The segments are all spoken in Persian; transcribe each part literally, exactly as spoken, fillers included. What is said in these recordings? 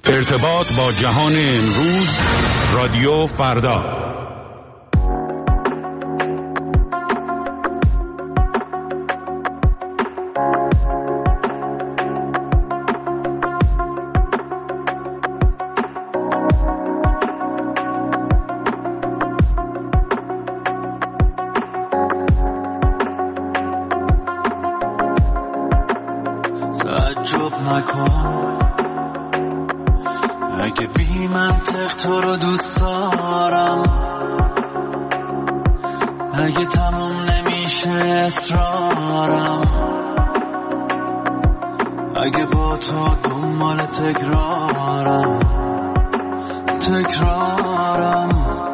ارتباط با جهان امروز، رادیو فردا. تعجب نکن اگه بی منطق تو رو دوست دارم، اگه تموم نمیشه اصرارم، اگه با تو دنبال تکرارم تکرارم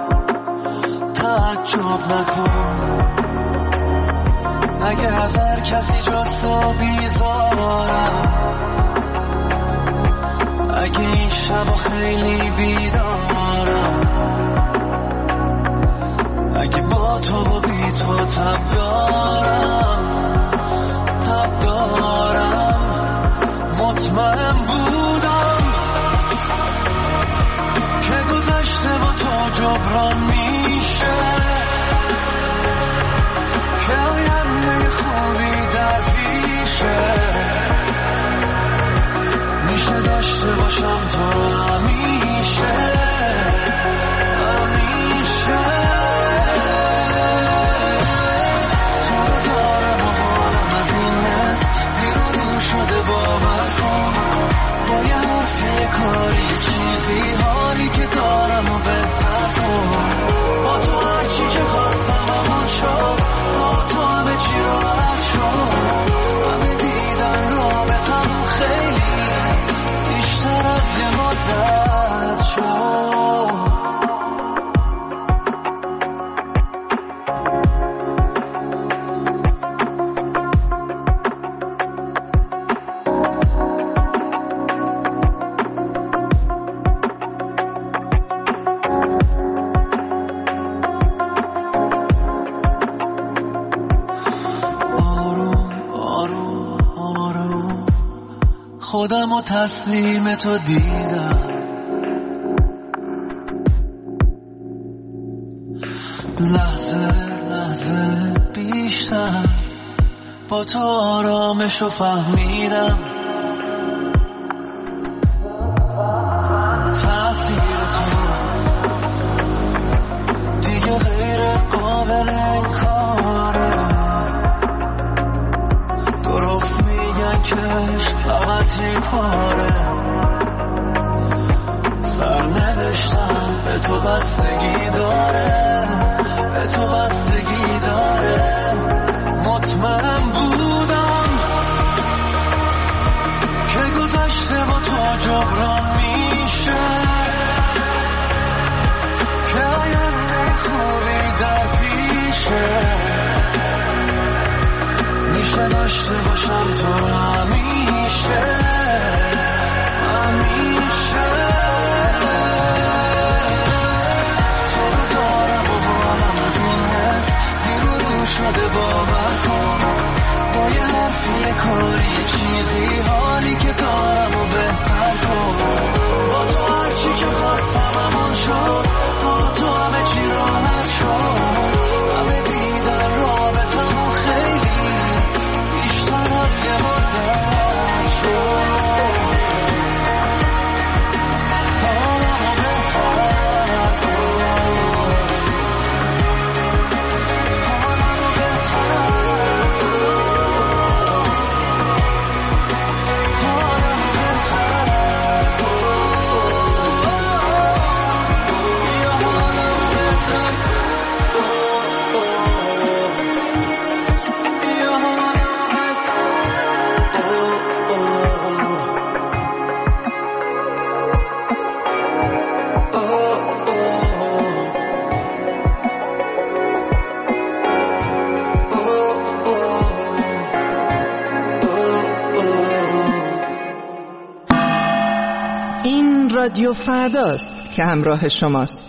تعجب نکن اگه از هر کسی جز تو بیزارم، اگه این شب خیلی بیدارم، اگه با تو و بی تو تب دارم تب دارم. مطمئن بودم که گذشته با تو جبران میشه، که آینده خوبی در پیشه، میشه داشته باشم تو همیشه همیشه. تو رو دارم و حالم از این حس زیر و رو شده، باور کن با یه حرف یه کاری چیزی حالی که دارم و بهتر کن. با تو هرچی که خواستم همون شد، با تو همه چی راحت شد، همه دیدن رابطم خیلی بیشتر از یه مدت شد. خودم و تسلیم تو دیدم، لحظه لحظه بیشتر با تو آرامش رو فهمیدم. تأثیر تو دیگه غیر قابل انکاره، درست میگن که فقطی پاره، سرنوشتم به تو بستگی داره به تو بستگی داره. مطمئن بودم که گذشته با تو جبران میشه، که آینده خوبی در پیشه، میشه داشته باشم تو همیشه همیشه. تو رو دارم و حالم از این حس زیر و رو شده، باور کن با یه حرف یه کاری چیزی حالی که دارم و بهتر کن. با تو هرچی که خواستم همون شد، با تو همه چی راحت شد، همه دیدن رابطمون خیلی بیشتر از یه مدت شد. حالمو بهتر کن، حالمو بهتر رادیو فرداست که همراه شماست.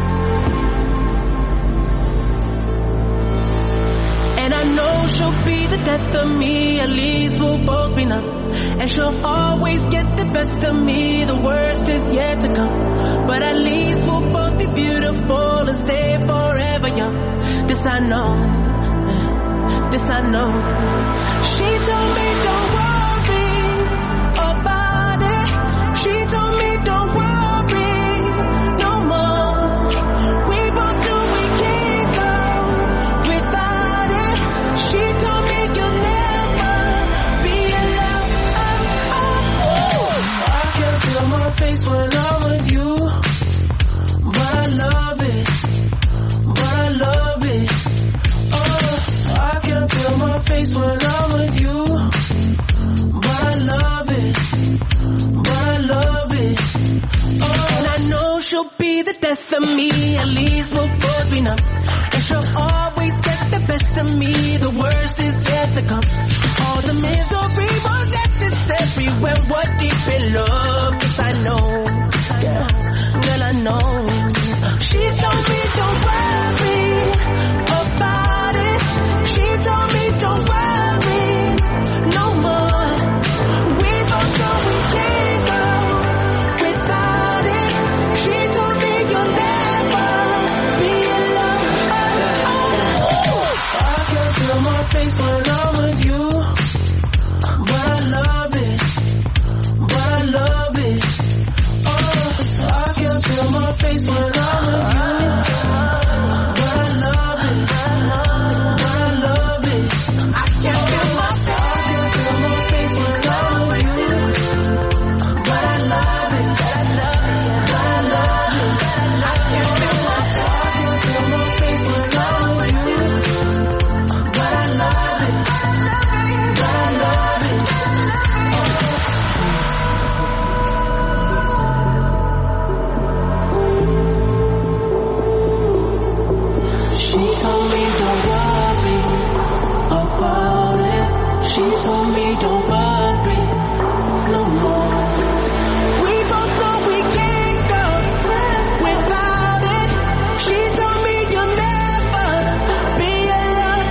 And I know she'll be the death of me, at least we'll both be numb. And she'll always get the best of me, the worst is yet to come. But at least we'll both be beautiful and stay forever young. This I know, this I know. She told me don't worry about it. She told me don't worry no more. We both knew we can't go without it. She told me you'll never be alone. Oh, oh. I can feel my face when I'm with you, but I love it, but I love it. Oh, I can feel my face when I'm with you, but I love it, but I love it. Oh, and I know she'll be the death of me, at least we'll both be numb. And she'll always get the best of me, the worst is yet to come. All the misery was necessary when we're deep in love. Yes, I know, yeah, girl, I know. She told me don't worry about it. She told me don't worry no more. We both know we can't go without it. She told me you'll never be alone. I can feel my face when I'm with you, but I love it, but I love it. Oh, I can feel my face when I'm with you, but I love it, but I love it. I can feel my face, I can feel my face when I'm with you, but I love it, but I love it. I can feel my face, I can feel my face when I'm with you, but I love it, but I love it. She told me don't worry about it. She told me don't worry no more. We both know we can't go without it. She told me you'll never be alone.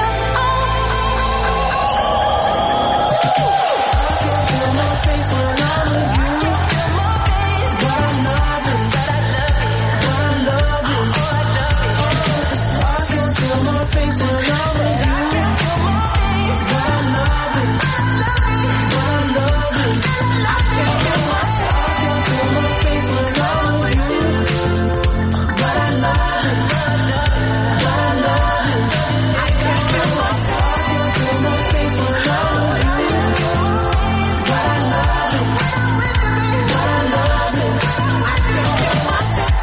I can feel my face when I'm with you, but I love it, but I love it. I can feel my face when I'm with you, but I love it, but I love it. I can feel my, I can feel my face when I'm with you, but I love it, but I love it. I can feel my, I can feel my face when I'm with you, but I love it, but I love it. I can feel my.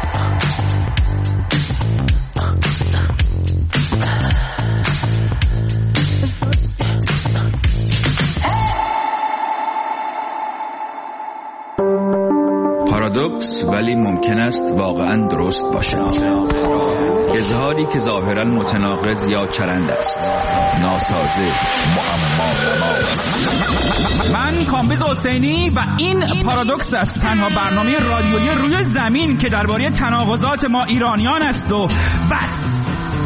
پارادوکس ولی ممکن است واقعا درست باشد. اظهاری که ظاهرا متناقض یا چرند است، ناسازه، معما. من کامبیز حسینی و این پارادوکس است، تنها برنامه رادیویی روی زمین که درباره تناقضات ما ایرانیان است و بس.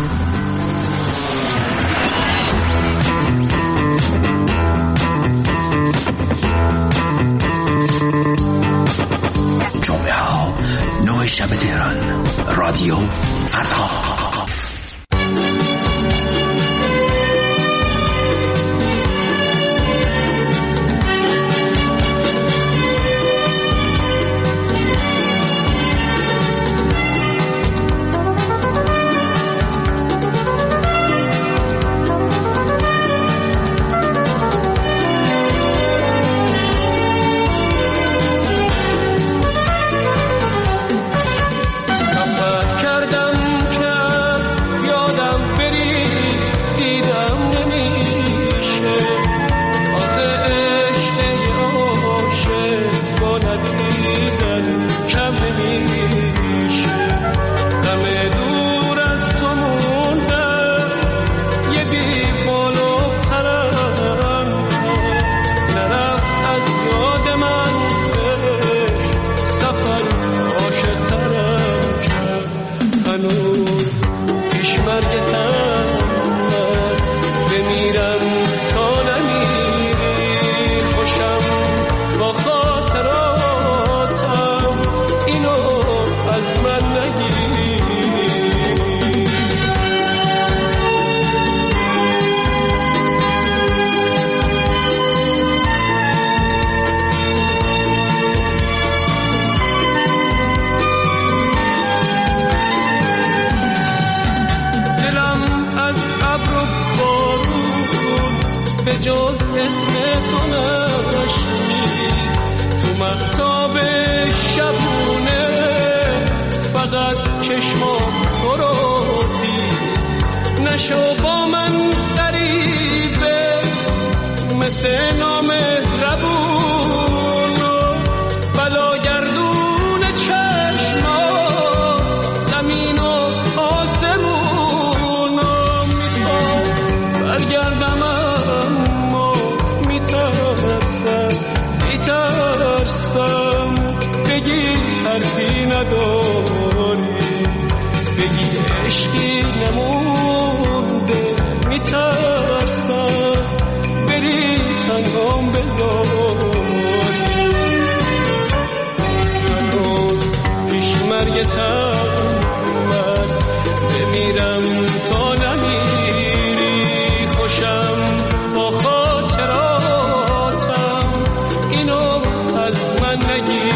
جمعه ها نه شب تهران، رادیو فردا. کردم که به جز اسم تو نشنید تو مهتاب شبونه فقط چشمام تو رو دید نشو با من غریبه مثل نامهربون و بلاگردون چشما زمین و آسمون و میخوام برگردم اما میترسم میترسم بگی حرفی نداری بگی عشقی نمونده میترسم بری تنهام بذاری هنوز پیش مرگتم من بمیرم تا نمیری خوشم با خاطراتم اینو از من نگیری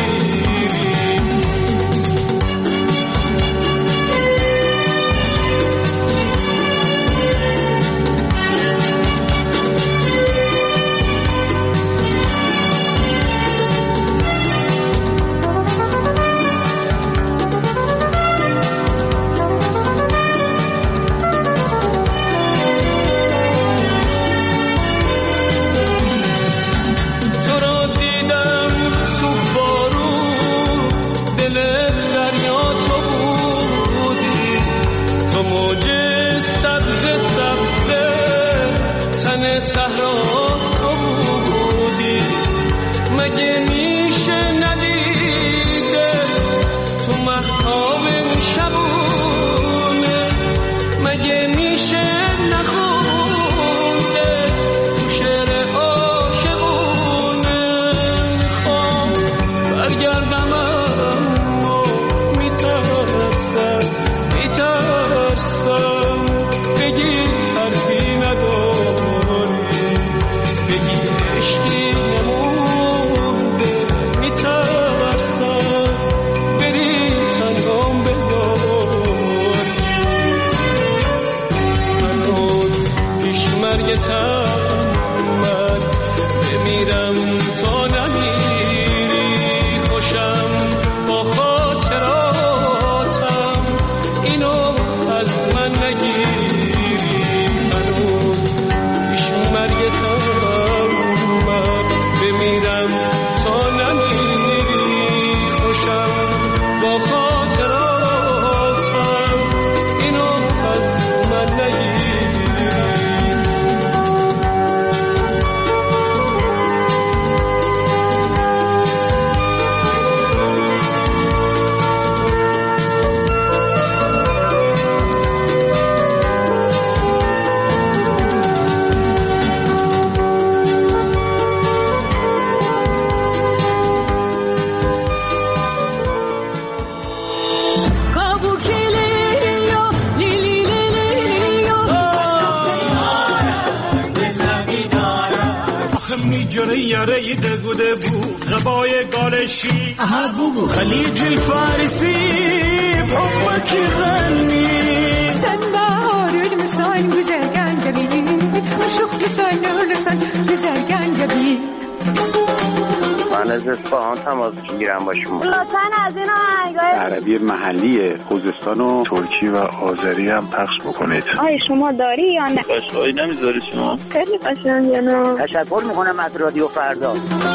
خليج الفارسي بحبك يغني sen baharül müsayn güzel gencebi aşık müsayn ölürsen güzel gencebi من از اصفهان تماس میگیرم با شما لطفاً از این آهنگای عربی محلی خوزستان و ترکی و آذری هم پخش بکنید. آیا شما داری یا نه؟ قشقایی نمیذاری شما؟ خیلی قشنگه نه. تشکر میکنم از رادیو فردا.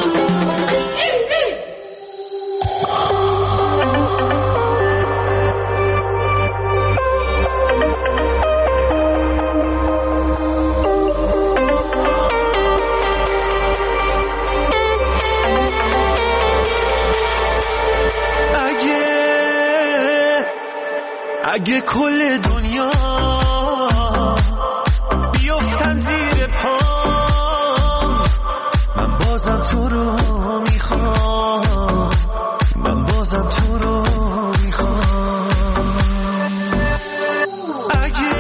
اگه کل دنیا بیفتن زیر پام من بازم تو رو میخوام من بازم تو رو میخوام اگه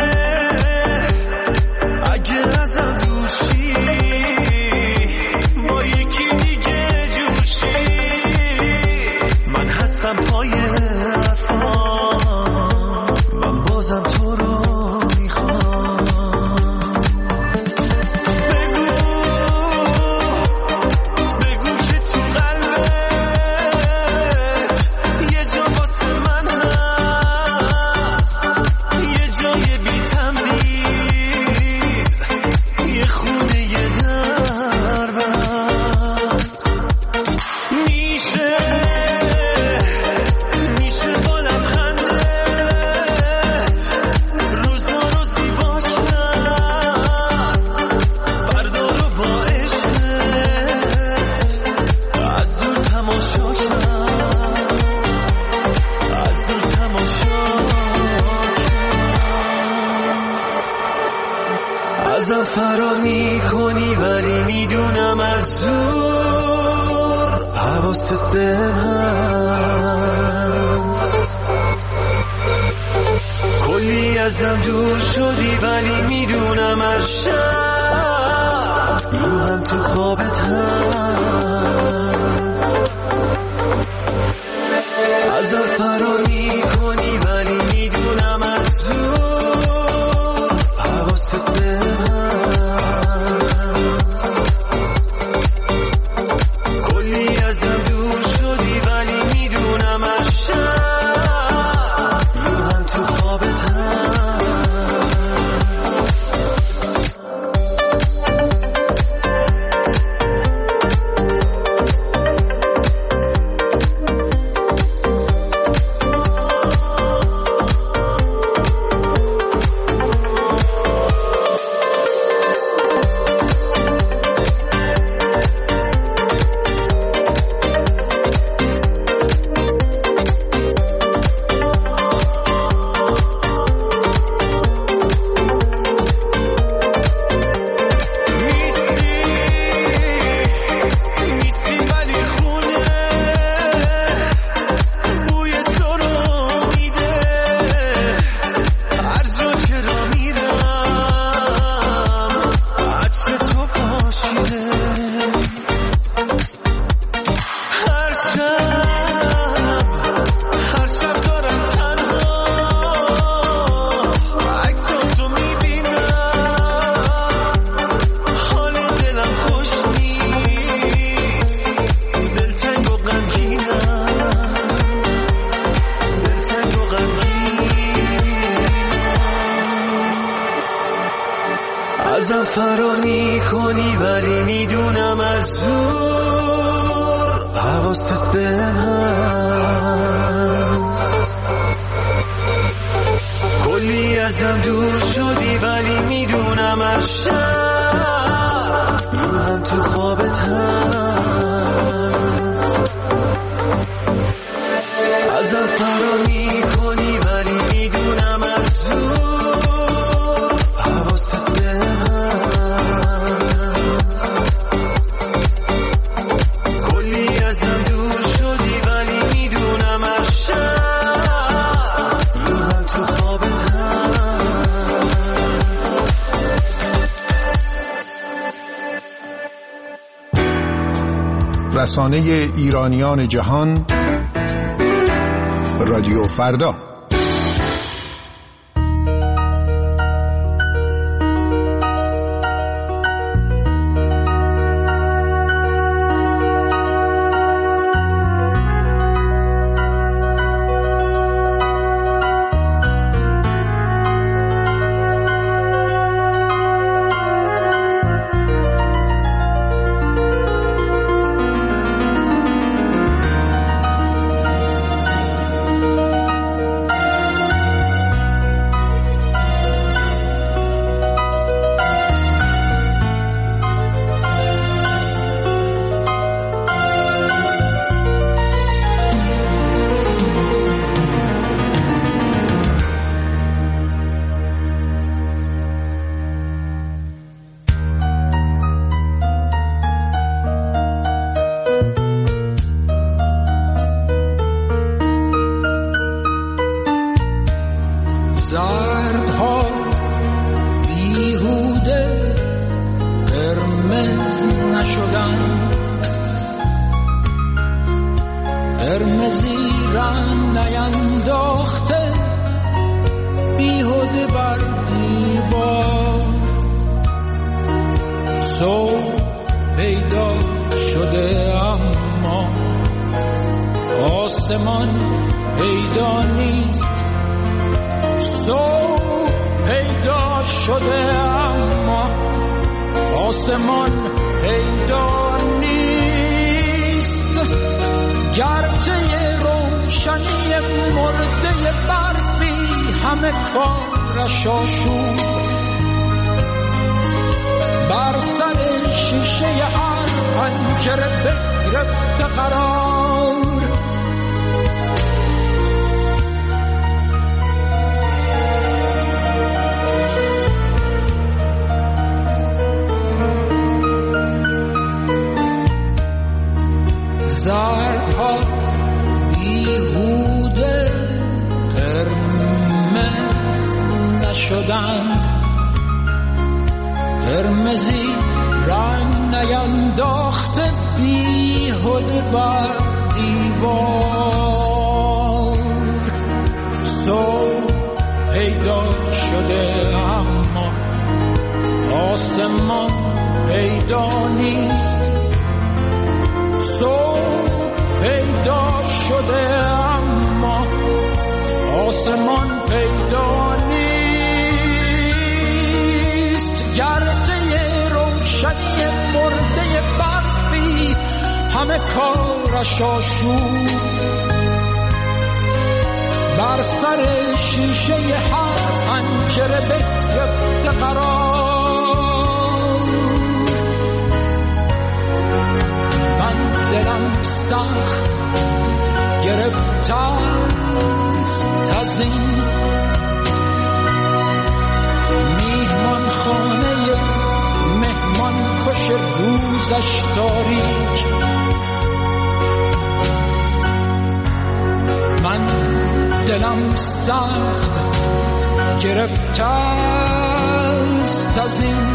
اگه ازم دوشی با یکی دیگه جوشی من هستم پای حرفام من بازم ازم فرار میکنی ولی میدونم از زور حواست بهم هست. کلی ازم دور شدی ولی میدونم از شب روحم تو خوابت هست. ازم فرار میکنی ولی میدونم از زور حواست بهم هست. کلی ازم دور شدی ولی میدونم از شب روحم تو خوابت هست. ازم فرار میکنی ولی میدونم از زور حواست بهم هست. کلی ازم دور شدی ولی میدونم از شب روحم تو خوابت هست. ازم فرار میکنی ولی میدونم از زور حواست بهم هست. کلی ازم دور شدی ولی میدونم از شب روحم تو خوابت هست. رسانه ایرانیان جهان، رادیو فردا. قرمزی رنگ نینداخته بیهوده بر دیوار. صبح پیدا شده اما آسمان پیدا نیست. صبح پیدا شده اما آسمان پیدا نیست. گرده روشنی مرده برفی همه کارش آشوب، بر سر شیشه هر پنجره بگرفته قرار. من دلم سخت گرفته است از این میهمان خانه مهمان کش روزش تاریک. من دلم سخت گرفته است از این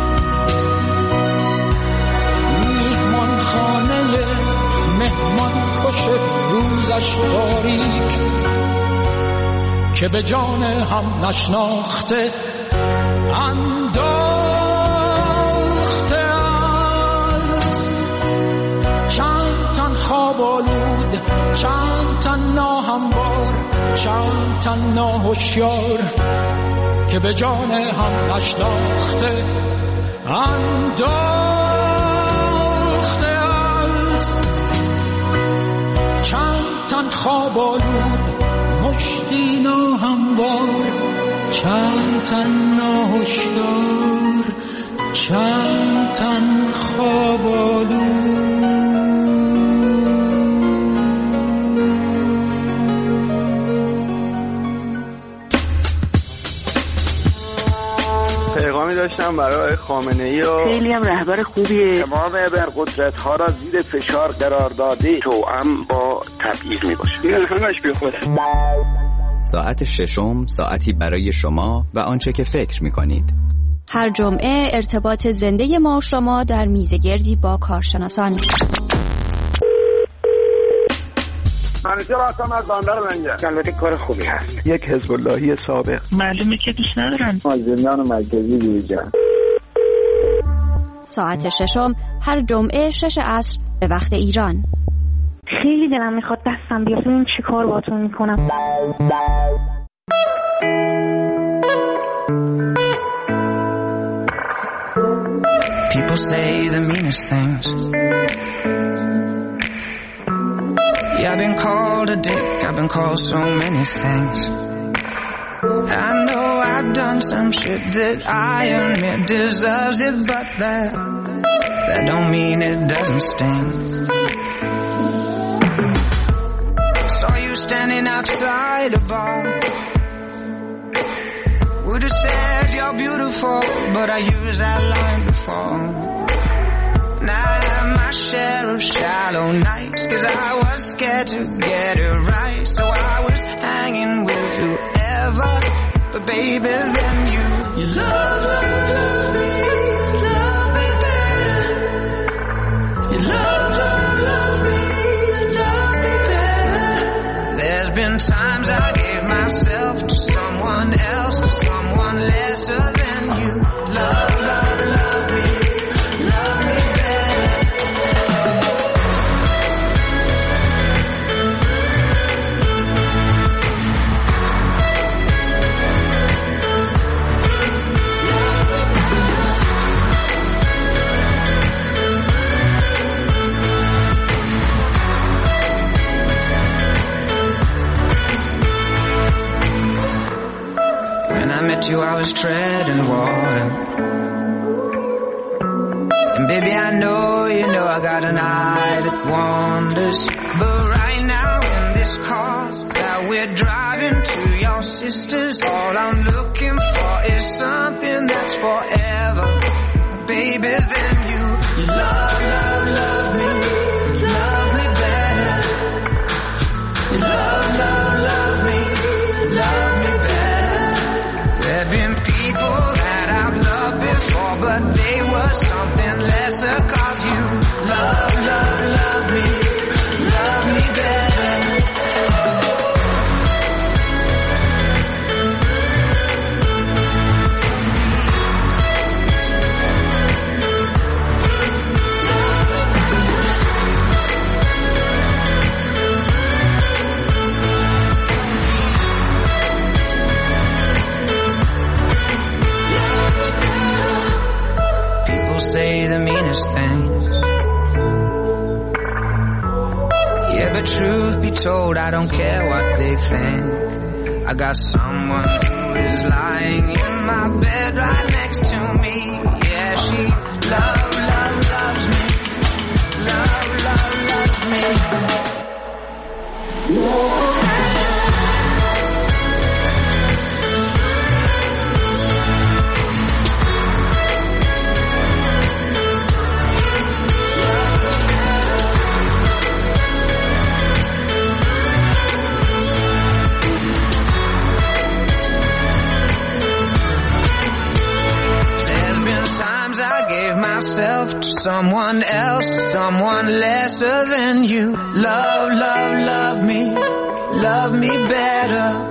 میهمان خانه مهمان کش روزش تاریک که به جان هم نشناخته انداخته است. چند تن خواب آلود، چند تن ناهموار، چند تن ناهوشیار که به جان هم نشناخته انداخته است. چند تن خواب آلود، مشتی ناهموار، چند تن ناهوشیار، چند تن خواب آلود. پیغامی داشتم برای خامنه‌ای و خیلی هم رهبر خوبیه. تمام ابرقدرت ها را زیر فشار قرار داده توأم با تبعیض میباشه. این همش بیخوده. ساعت ششم ساعتی برای شما و آنچه که فکر میکنید. هر جمعه ارتباط زنده ما و شما در میزگردی با کارشناسان. منیجر هستم از بندر منجر. البته کار خوبی هست. یک حزب اللهی سابق. معلومه که دوست ندارن. مازندران مرکزی بیرجان. ساعت ششم هر جمعه شش عصر به وقت ایران. خیلی دلم میخواد دستم بیاد ببینم چی کار باهاتون میکنم. People say the meanest things. Yeah, I've been called a dick, I've been called so many things. I know I've done some shit that I admit deserves it, but that that don't mean it doesn't sting. Saw you standing outside a bar. Would have said you're beautiful, but I used that line before. Now I have my share of shallow nights, 'cause I was scared to get it right. So I was hanging with whoever, but baby then you You love, love, love me, love me better. You love, love, love me, love me better. There's been times I gave myself to someone else, to someone lesser than you. Love, love, love me, love me better. When I met you, I was treading water. And baby, I know, you know, I got an eye that wanders. But right now in this car that we're driving to your sister's, all I'm looking for is something that's forever. Baby, then you, you love, love, love me, love me better. You love, love, love me, love me better. There've been people that I've loved before, but for something lesser, 'cause you love, love, love me, love me better. Say the meanest things. Yeah, but truth be told, I don't care what they think. I got someone who is lying in my bed right next to me. Yeah, she love, love, loves me. Love, love, loves me. Myself to someone else, to someone lesser than you. Love, love, love me, love me better.